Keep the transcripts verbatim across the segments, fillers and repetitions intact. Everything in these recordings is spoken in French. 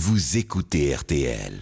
vous écoutez R T L.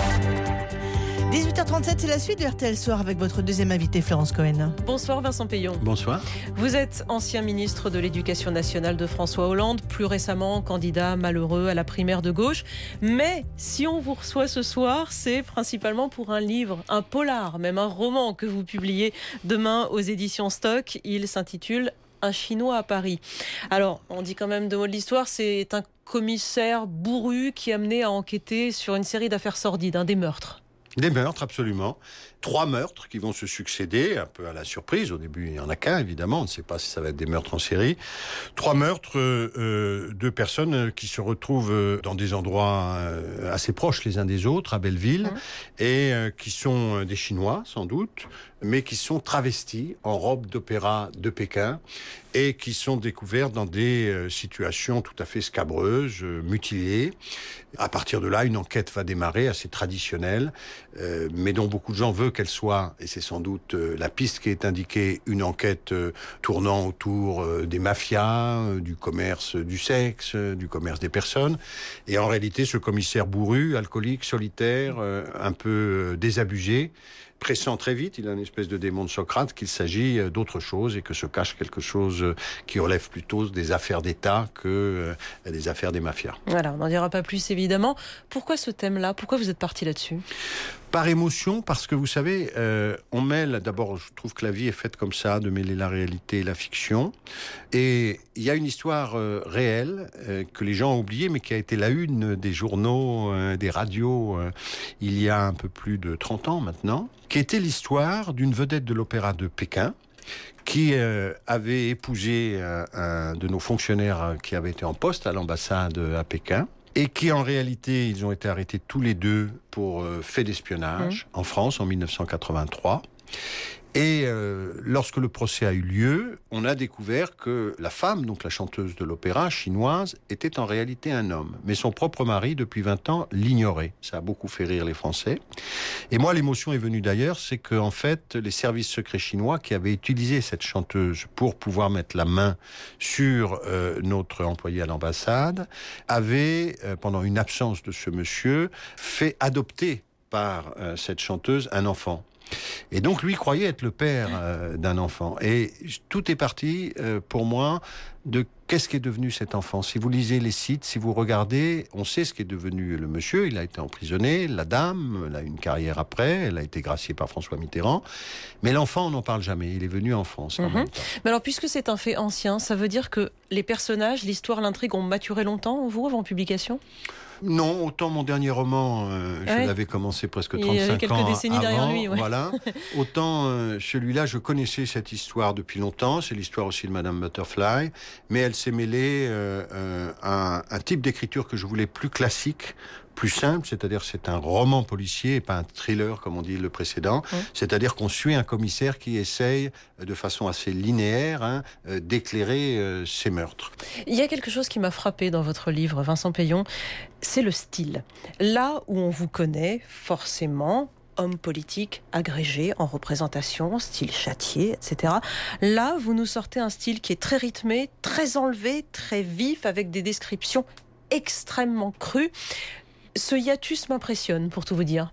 dix-huit heures trente-sept, c'est la suite de R T L Soir avec votre deuxième invité, Florence Cohen. Bonsoir Vincent Peillon. Bonsoir. Vous êtes ancien ministre de l'Éducation nationale de François Hollande, plus récemment candidat malheureux à la primaire de gauche. Mais si on vous reçoit ce soir, c'est principalement pour un livre, un polar, même un roman que vous publiez demain aux éditions Stock. Il s'intitule Un Chinois à Paris. Alors, on dit quand même deux mots de l'histoire, c'est un commissaire bourru qui est amené à enquêter sur une série d'affaires sordides, hein, des meurtres. Des meurtres, absolument. Trois meurtres qui vont se succéder, un peu à la surprise. Au début, il n'y en a qu'un, évidemment. On ne sait pas si ça va être des meurtres en série. Trois meurtres euh, de personnes qui se retrouvent dans des endroits euh, assez proches les uns des autres, à Belleville, mmh. et euh, qui sont des Chinois, sans doute, mais qui sont travestis en robe d'opéra de Pékin et qui sont découverts dans des euh, situations tout à fait scabreuses, euh, mutilées. À partir de là, une enquête va démarrer, assez traditionnelle, euh, mais dont beaucoup de gens veulent qu'elle soit, et c'est sans doute euh, la piste qui est indiquée, une enquête euh, tournant autour euh, des mafias, euh, du commerce du sexe, euh, du commerce des personnes. Et en réalité, ce commissaire bourru, alcoolique, solitaire, euh, un peu euh, désabusé, pressant très vite, il a une espèce de démon de Socrate, qu'il s'agit d'autre chose et que se cache quelque chose qui relève plutôt des affaires d'État que des affaires des mafias. Voilà, on n'en dira pas plus évidemment. Pourquoi ce thème-là ? Pourquoi vous êtes parti là-dessus ? Par émotion, parce que vous savez, euh, on mêle, d'abord je trouve que la vie est faite comme ça, de mêler la réalité et la fiction. Et il y a une histoire euh, réelle euh, que les gens ont oubliée, mais qui a été la une des journaux, euh, des radios, euh, il y a un peu plus de trente ans maintenant, qui était l'histoire d'une vedette de l'opéra de Pékin, qui euh, avait épousé euh, un de nos fonctionnaires qui avait été en poste à l'ambassade à Pékin, et qui en réalité, ils ont été arrêtés tous les deux pour euh, fait d'espionnage mmh. en France en dix-neuf cent quatre-vingt-trois. Et euh, lorsque le procès a eu lieu, on a découvert que la femme, donc la chanteuse de l'opéra chinoise, était en réalité un homme. Mais son propre mari, depuis vingt ans, l'ignorait. Ça a beaucoup fait rire les Français. Et moi, l'émotion est venue d'ailleurs, c'est que en fait, les services secrets chinois qui avaient utilisé cette chanteuse pour pouvoir mettre la main sur euh, notre employé à l'ambassade, avaient, euh, pendant une absence de ce monsieur, fait adopter par euh, cette chanteuse un enfant. Et donc, lui croyait être le père euh, d'un enfant. Et tout est parti, euh, pour moi, de qu'est-ce qui est devenu cet enfant. Si vous lisez les sites, si vous regardez, on sait ce qui est devenu le monsieur. Il a été emprisonné, la dame, elle a une carrière après, elle a été graciée par François Mitterrand. Mais l'enfant, on n'en parle jamais. Il est venu en France. En mmh. même temps. Mais alors, puisque c'est un fait ancien, ça veut dire que les personnages, l'histoire, l'intrigue ont maturé longtemps, vous, avant publication ? Non, autant mon dernier roman, euh, je ouais. l'avais commencé presque trente-cinq ans. Il y avait quelques décennies avant, derrière lui. Ouais. Voilà. Autant euh, celui-là, je connaissais cette histoire depuis longtemps. C'est l'histoire aussi de Madame Butterfly, mais elle s'est mêlée euh, euh, à un type d'écriture que je voulais plus classique, plus simple, c'est-à-dire c'est un roman policier et pas un thriller comme on dit le précédent, mmh. c'est-à-dire qu'on suit un commissaire qui essaye de façon assez linéaire hein, d'éclairer euh, ses meurtres. Il y a quelque chose qui m'a frappé dans votre livre, Vincent Peillon, c'est le style. Là où on vous connaît, forcément, homme politique agrégé en représentation, style Châtier, et cetera. Là, vous nous sortez un style qui est très rythmé, très enlevé, très vif, avec des descriptions extrêmement crues. Ce hiatus m'impressionne, pour tout vous dire.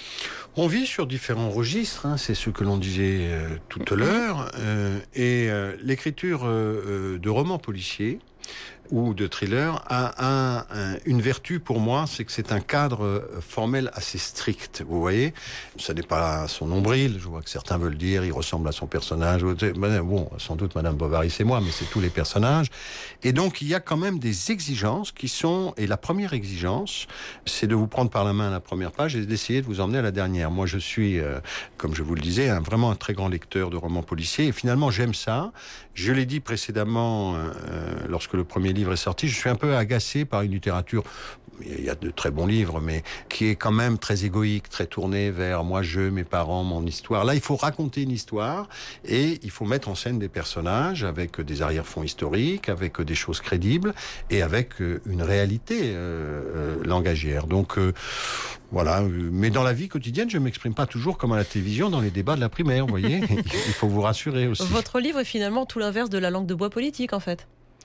On vit sur différents registres, hein, c'est ce que l'on disait euh, tout à l'heure. Euh, et euh, l'écriture euh, de romans policiers ou de thriller a un, un, une vertu pour moi, c'est que c'est un cadre formel assez strict. Vous voyez, ça n'est pas son nombril. Je vois que certains veulent dire, il ressemble à son personnage. Bon, sans doute Madame Bovary, c'est moi, mais c'est tous les personnages. Et donc, il y a quand même des exigences qui sont... Et la première exigence, c'est de vous prendre par la main à la première page et d'essayer de vous emmener à la dernière. Moi, je suis, euh, comme je vous le disais, un, vraiment un très grand lecteur de romans policiers. Et finalement, j'aime ça. Je l'ai dit précédemment, euh, lorsque le premier livre est sorti, je suis un peu agacé par une littérature, il y a de très bons livres, mais qui est quand même très égoïque, très tourné vers moi, je, mes parents, mon histoire. Là, il faut raconter une histoire et il faut mettre en scène des personnages avec des arrière-fonds historiques, avec des choses crédibles et avec une réalité euh, euh, langagière. Donc, euh, voilà. Mais dans la vie quotidienne, je ne m'exprime pas toujours comme à la télévision dans les débats de la primaire, vous voyez. Il faut vous rassurer aussi. Votre livre est finalement tout l'inverse de la langue de bois politique, en fait.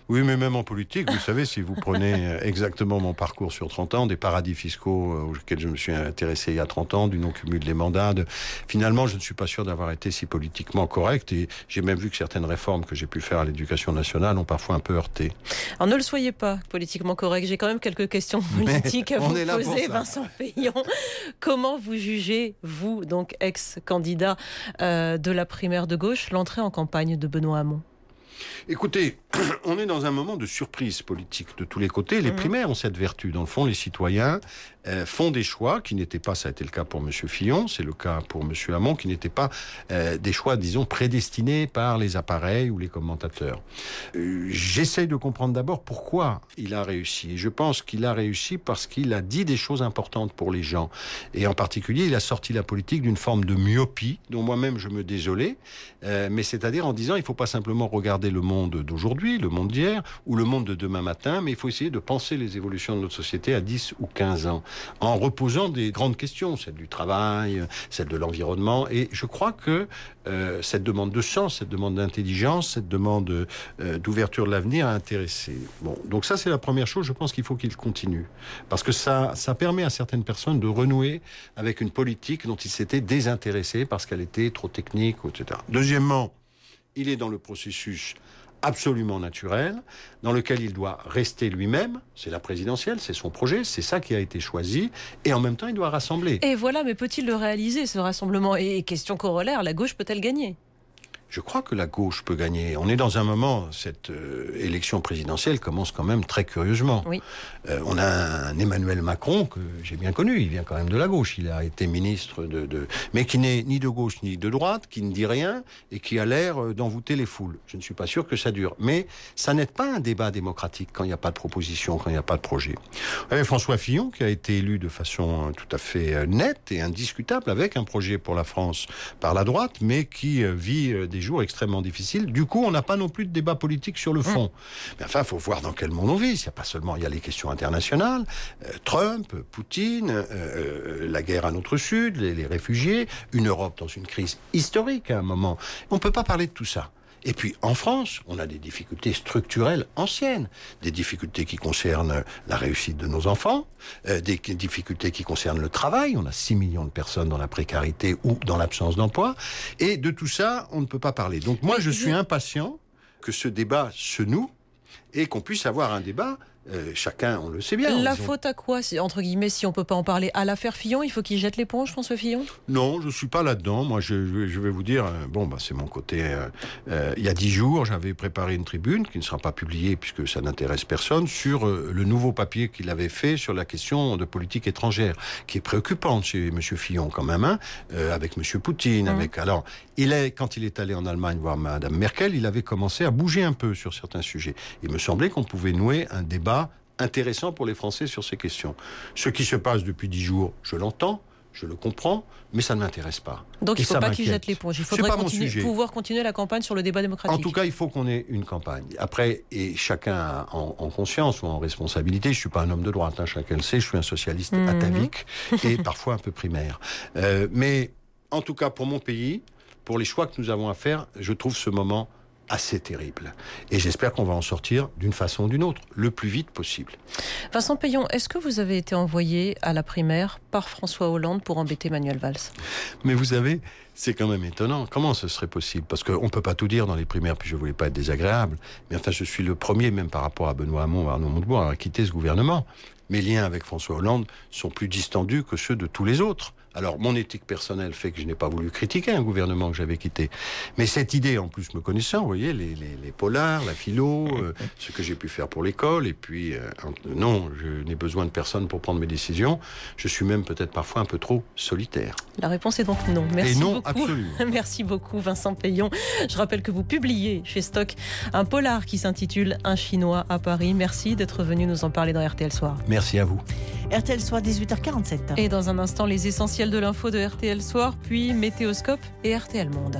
Oui, mais même en politique, vous savez, si vous prenez exactement mon parcours sur trente ans, des paradis fiscaux auxquels je me suis intéressé il y a trente ans, du non-cumul des mandats, de... finalement, je ne suis pas sûr d'avoir été si politiquement correct, et j'ai même vu que certaines réformes que j'ai pu faire à l'éducation nationale ont parfois un peu heurté. Alors ne le soyez pas politiquement correct, j'ai quand même quelques questions politiques mais à vous poser, Vincent Peillon. Comment vous jugez, vous, donc ex-candidat euh, de la primaire de gauche, l'entrée en campagne de Benoît Hamon ? Écoutez, on est dans un moment de surprise politique de tous les côtés. Les mmh. primaires ont cette vertu. Dans le fond, les citoyens euh, font des choix qui n'étaient pas, ça a été le cas pour M. Fillon, c'est le cas pour M. Hamon, qui n'étaient pas euh, des choix, disons, prédestinés par les appareils ou les commentateurs. Euh, j'essaye de comprendre d'abord pourquoi il a réussi. Et je pense qu'il a réussi parce qu'il a dit des choses importantes pour les gens. Et en particulier, il a sorti la politique d'une forme de myopie, dont moi-même je me désolais, euh, mais c'est-à-dire en disant, il ne faut pas simplement regarder le monde d'aujourd'hui, le monde d'hier, ou le monde de demain matin, mais il faut essayer de penser les évolutions de notre société à dix ou quinze ans, en reposant des grandes questions, celle du travail, celle de l'environnement, et je crois que euh, cette demande de sens, cette demande d'intelligence, cette demande euh, d'ouverture de l'avenir a intéressé. Bon, donc ça c'est la première chose, je pense qu'il faut qu'il continue, parce que ça, ça permet à certaines personnes de renouer avec une politique dont ils s'étaient désintéressés parce qu'elle était trop technique, et cetera. Deuxièmement, il est dans le processus absolument naturel, dans lequel il doit rester lui-même, c'est la présidentielle, c'est son projet, c'est ça qui a été choisi, et en même temps il doit rassembler. Et voilà, mais peut-il le réaliser, ce rassemblement ? Et question corollaire, la gauche peut-elle gagner ? Je crois que la gauche peut gagner. On est dans un moment, cette euh, élection présidentielle commence quand même très curieusement. Oui. Euh, on a un Emmanuel Macron que j'ai bien connu, il vient quand même de la gauche, il a été ministre de... de... mais qui n'est ni de gauche ni de droite, qui ne dit rien et qui a l'air d'envoûter les foules. Je ne suis pas sûr que ça dure. Mais ça n'aide pas un débat démocratique quand il n'y a pas de proposition, quand il n'y a pas de projet. Vous avez François Fillon qui a été élu de façon tout à fait nette et indiscutable avec un projet pour la France par la droite, mais qui vit des jours extrêmement difficiles. Du coup, on n'a pas non plus de débat politique sur le fond. Mmh. Mais enfin, il faut voir dans quel monde on vit. Il n'y a pas seulement, il y a les questions internationales, euh, Trump, Poutine, euh, euh, la guerre à notre sud, les, les réfugiés, une Europe dans une crise historique à un moment. On ne peut pas parler de tout ça. Et puis, en France, on a des difficultés structurelles anciennes, des difficultés qui concernent la réussite de nos enfants, euh, des difficultés qui concernent le travail. On a six millions de personnes dans la précarité ou dans l'absence d'emploi. Et de tout ça, on ne peut pas parler. Donc moi, je suis impatient que ce débat se noue et qu'on puisse avoir un débat. Euh, chacun, on le sait bien. La faute à quoi, si, entre guillemets, si on ne peut pas en parler? À l'affaire Fillon, il faut qu'il jette l'éponge, François Fillon? Non, je ne suis pas là-dedans. Moi, je, je vais vous dire, euh, bon, bah, c'est mon côté... Euh, euh, il y a dix jours, j'avais préparé une tribune, qui ne sera pas publiée, puisque ça n'intéresse personne, sur euh, le nouveau papier qu'il avait fait sur la question de politique étrangère, qui est préoccupante chez M. Fillon, quand même, hein, euh, avec M. Poutine, mmh. avec... Alors, il est, quand il est allé en Allemagne voir Mme Merkel, il avait commencé à bouger un peu sur certains sujets. Il me semblait qu'on pouvait nouer un débat intéressant pour les Français sur ces questions. Ce qui se passe depuis dix jours, je l'entends, je le comprends, mais ça ne m'intéresse pas. Donc et il ne faut pas qu'il jette l'éponge. Il faudrait continuer, pouvoir continuer la campagne sur le débat démocratique. En tout cas, il faut qu'on ait une campagne. Après, et chacun en, en conscience ou en responsabilité, je ne suis pas un homme de droite, hein, chacun le sait, je suis un socialiste mmh. atavique et parfois un peu primaire. Euh, mais en tout cas, pour mon pays, pour les choix que nous avons à faire, je trouve ce moment assez terrible. Et j'espère qu'on va en sortir d'une façon ou d'une autre, le plus vite possible. Vincent Peillon, est-ce que vous avez été envoyé à la primaire par François Hollande pour embêter Manuel Valls? Mais vous savez, c'est quand même étonnant. Comment ce serait possible? Parce qu'on ne peut pas tout dire dans les primaires, puis je ne voulais pas être désagréable. Mais enfin, je suis le premier, même par rapport à Benoît Hamon ou Arnaud Montebourg, à quitter ce gouvernement. Mes liens avec François Hollande sont plus distendus que ceux de tous les autres. Alors, mon éthique personnelle fait que je n'ai pas voulu critiquer un gouvernement que j'avais quitté. Mais cette idée, en plus me connaissant, vous voyez, les, les, les polars, la philo, euh, ce que j'ai pu faire pour l'école, et puis, euh, non, je n'ai besoin de personne pour prendre mes décisions. Je suis même peut-être parfois un peu trop solitaire. La réponse est donc non. Merci et non, beaucoup. Absolument. Merci beaucoup, Vincent Peillon. Je rappelle que vous publiez chez Stock un polar qui s'intitule Un Chinois à Paris. Merci d'être venu nous en parler dans R T L Soir. Merci à vous. R T L Soir, dix-huit heures quarante-sept. Et dans un instant, les essentiels de l'info de R T L Soir, puis Météoscope et R T L Monde.